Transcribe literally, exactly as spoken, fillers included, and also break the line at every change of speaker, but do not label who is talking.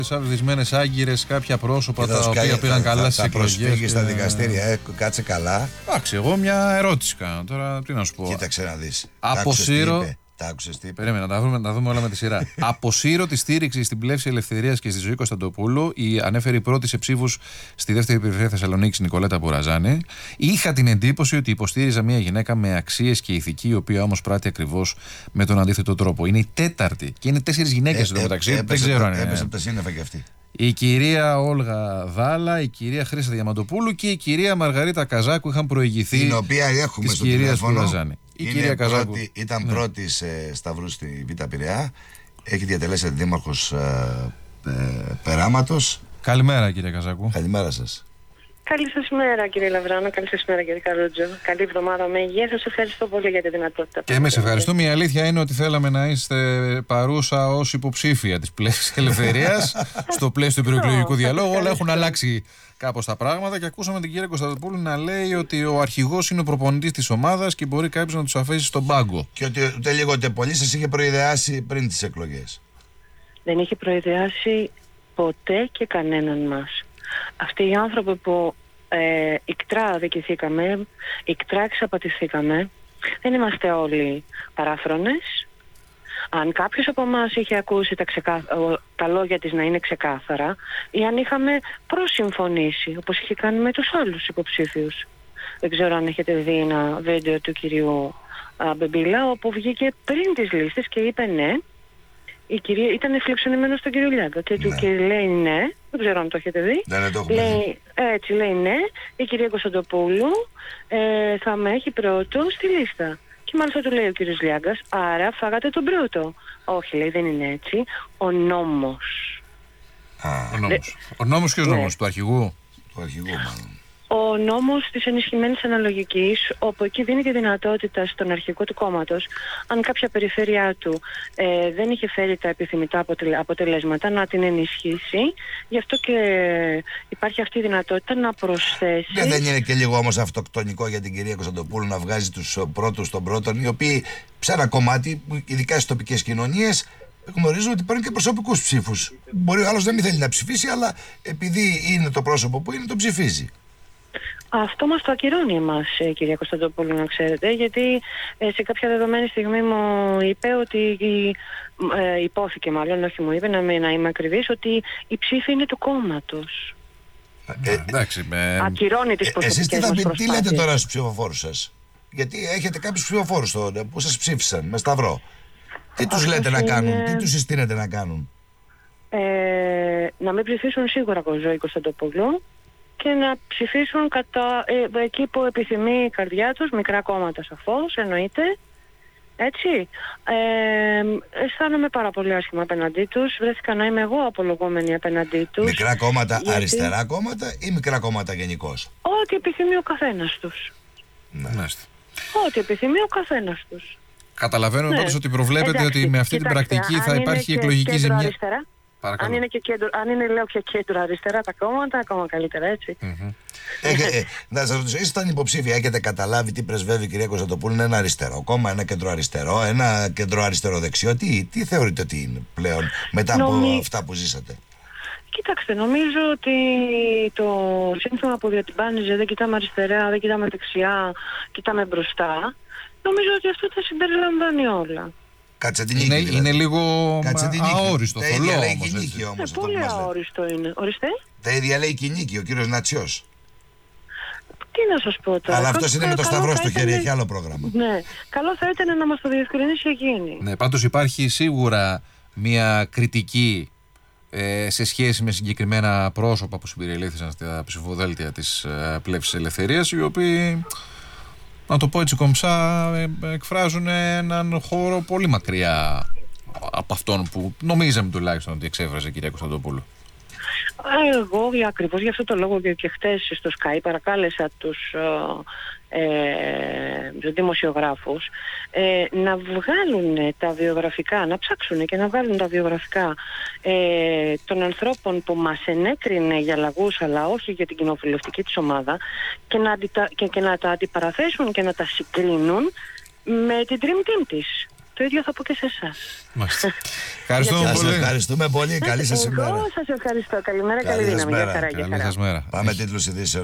Βυσμένες άγκυρες, κάποια πρόσωπα τα οποία πήγαν καλά στις εκλογές.
Θα προσφύγει στα δικαστήρια, ε, κάτσε καλά.
Εντάξει, εγώ μια ερώτηση κάνω τώρα, τι να σου πω.
Κοίταξε να δεις.
Αποσύρω.
Τα άκουσες τι είπε.
Περίμενα, να, δούμε, να δούμε όλα με τη σειρά. Αποσύρω τη στήριξη στην πλεύση ελευθερίας και στη ζωή Κωνσταντοπούλου. Η ανέφερε η πρώτη σε ψήφους στη δεύτερη περιφέρεια Θεσσαλονίκης, Νικολέτα Μπουραζάνη. Είχα την εντύπωση ότι υποστήριζα μια γυναίκα με αξίες και ηθική, η οποία όμως πράττει ακριβώς με τον αντίθετο τρόπο. Είναι η τέταρτη και είναι τέσσερις γυναίκες εδώ μεταξύ. Δεν ξέρω αν είναι.
Έπεσε από τα σύννεφα κι αυτή.
Η κυρία Όλγα Δάλα, η κυρία Χρύστα Διαμαντοπούλου και η κυρία Μαργαρίτα Καζάκου είχαν προηγηθεί.
Την οποία έχουμε στο τηλέφωνο.
Η κυρία Καζάκου.
Πρώτη, ήταν ναι. πρώτη σε Σταυρού στη Β' Πειραιά. Έχει διατελέσει αντιδήμαρχος ε, ε, Περάματος.
Καλημέρα, κυρία Καζάκου.
Καλημέρα σας.
Καλή σας μέρα, κύριε Λαβράνο. Καλή σας μέρα, κύριε Καρούτζο. Καλή εβδομάδα με υγεία. Σας ευχαριστώ πολύ για τη δυνατότητα.
Και εμείς ευχαριστούμε. Η αλήθεια είναι ότι θέλαμε να είστε παρούσα ως υποψήφια της πλεύσης ελευθερίας στο πλαίσιο του προεκλογικού διαλόγου. Όλα έχουν αλλάξει κάπως τα πράγματα και ακούσαμε την κυρία Κωνσταντοπούλου να λέει ότι ο αρχηγός είναι ο προπονητής της ομάδας και μπορεί κάποιος να τους αφήσει στον πάγκο.
Και ότι ούτε λίγο ούτε πολύ σας είχε προειδεάσει πριν τις εκλογές.
Δεν είχε προειδεάσει ποτέ και κανέναν μας. Αυτοί οι άνθρωποι που ε, ικτρά αδικηθήκαμε, ικτρά εξαπατηθήκαμε, δεν είμαστε όλοι παράφρονες. Αν κάποιος από εμάς είχε ακούσει τα, ξεκά... τα λόγια της να είναι ξεκάθαρα ή αν είχαμε προσυμφωνήσει, όπως είχε κάνει με τους άλλους υποψήφιους. Δεν ξέρω αν έχετε δει ένα βίντεο του κυρίου α, Μπεμπίλα, όπου βγήκε πριν τις λίστες και είπε ναι. Η κυρία ήταν φιλοξενημένο στον κύριο Λιάγκα και, ναι. και λέει ναι, δεν ξέρω αν το έχετε δει.
Ναι, ναι, το έχουμε
λέει,
δει.
Έτσι λέει ναι, η κυρία Κωνσταντοπούλου ε, θα με έχει πρώτο στη λίστα. Και μάλιστα του λέει ο κύριος Λιάγκας, άρα φάγατε τον πρώτο. Όχι, λέει, δεν είναι έτσι. Ο νόμος.
Α,
ο νόμος. Ο νόμος και ο νόμος, ναι. του αρχηγού.
Του αρχηγού μάλλον.
Ο νόμος της ενισχυμένης αναλογικής, όπου εκεί δίνει τη δυνατότητα στον αρχηγό του κόμματος, αν κάποια περιφέρειά του ε, δεν είχε φέρει τα επιθυμητά αποτελέσματα, να την ενισχύσει. Γι' αυτό και υπάρχει αυτή η δυνατότητα να προσθέσει.
Και δεν είναι και λίγο όμως αυτοκτονικό για την κυρία Κωνσταντοπούλου να βγάζει τους πρώτους των πρώτων, οι οποίοι σε ένα κομμάτι, ειδικά στις τοπικές κοινωνίες, γνωρίζουμε ότι παίρνουν και προσωπικούς ψήφους. Μπορεί ο άλλος να μην θέλει να ψηφίσει, αλλά επειδή είναι το πρόσωπο που είναι, το ψηφίζει.
Αυτό μας το ακυρώνει εμάς, κυρία Κωνσταντοπούλου, να ξέρετε, γιατί ε, σε κάποια δεδομένη στιγμή μου είπε ότι, ε, υπόθηκε μάλλον, όχι μου είπε, να, να είμαι ακριβής, ότι η ψήφη είναι του κόμματος.
Ε,
εντάξει, με...
Ακυρώνει τις προσωπικές
Εσείς τι,
μας προσπάθειες.
τι λέτε τώρα στους ψηφοφόρους σας? Γιατί έχετε κάποιους ψηφοφόρους τώρα που σας ψήφισαν με σταυρό. Τι τους λέτε είναι... να κάνουν, τι τους συστήνετε να κάνουν?
Ε, να μην ψηφίσουν σίγουρα από Ζωή Κωνσταντοπούλου και να ψηφίσουν κατά, ε, εκεί που επιθυμεί η καρδιά τους, μικρά κόμματα σαφώς, εννοείται. Έτσι. Ε, αισθάνομαι πάρα πολύ άσχημα απέναντί τους. Βρέθηκα να είμαι εγώ απολογόμενη απέναντί τους.
Μικρά κόμματα, γιατί... αριστερά κόμματα ή μικρά κόμματα γενικώς?
Ό,τι επιθυμεί ο καθένας τους.
Ναι.
Ό,τι επιθυμεί ο καθένας τους.
Καταλαβαίνω ναι. πάντως ότι προβλέπετε
Εντάξει,
ότι με αυτή
κοιτάξτε,
την πρακτική θα υπάρχει εκλογική ζημιά.
Αριστερά, αν είναι, και κέντρο, αν είναι λέω και κέντρο αριστερά τα κόμματα, ακόμα καλύτερα, έτσι.
Mm-hmm.
ε, ε, να σας ρωτήσω, ήσασταν υποψήφια, έχετε καταλάβει τι πρεσβεύει η κυρία Κωνσταντοπούλου? Είναι ένα αριστερό κόμμα, ένα κέντρο αριστερό, ένα κέντρο αριστερό δεξιό? Τι, τι θεωρείτε ότι είναι πλέον μετά Νομί... από αυτά που ζήσατε?
Κοιτάξτε, νομίζω ότι το σύνθημα που διατυμπάνιζε δεν κοιτάμε αριστερά, δεν κοιτάμε δεξιά, κοιτάμε μπροστά, νομίζω ότι αυτό τα συμπεριλαμβάνει όλα.
Κατσεντινίκη,
είναι,
δηλαδή.
Είναι λίγο αόριστο,
τα
θολό
ίδια λέει
όμως.
Και νίκη, όμως
ε, πολύ αόριστο είναι. Ορίστε.
Τα ίδια λέει και η Νίκη, ο κύριος Νατσιός.
Τι να σας πω τώρα.
Αλλά αυτός είναι με το σταυρό στο χέρι, έχει άλλο πρόγραμμα.
Ναι, καλό θα ήταν να μας το διευκρινίσει εκείνη.
Ναι, πάντως υπάρχει σίγουρα μια κριτική ε, σε σχέση με συγκεκριμένα πρόσωπα που συμπεριελήφθησαν στα ψηφοδέλτια της ε, πλεύσης ελευθερίας, οι οποίοι, να το πω έτσι κομψά, ε, εκφράζουν έναν χώρο πολύ μακριά από αυτόν που νομίζαμε τουλάχιστον ότι εξέφραζε η κυρία Κωνσταντοπούλου.
Εγώ ακριβώς για αυτό το λόγο και, και χτες στο Sky παρακάλεσα τους ε, ε, δημοσιογράφους ε, να βγάλουν τα βιογραφικά, να ψάξουν και να βγάλουν τα βιογραφικά ε, των ανθρώπων που μας ενέκρινε για λαγούς αλλά όχι για την κοινοβουλευτική της ομάδα και να, αντιτα, και, και να τα αντιπαραθέσουν και να τα συγκρίνουν με την Dream Team της. το ίδιο θα πω και σε εσάς.
Μάλιστα. Ευχαριστούμε
Σας
πολύ.
ευχαριστούμε πολύ. Καλή σας ημέρα.
Εγώ σας ευχαριστώ. Καλημέρα, καλή
Καλή σας
δύναμη. Γεια
μέρα.
χαρά, γεια
Καλή
χαρά.
σας μέρα.
Πάμε τίτλους ειδήσεων.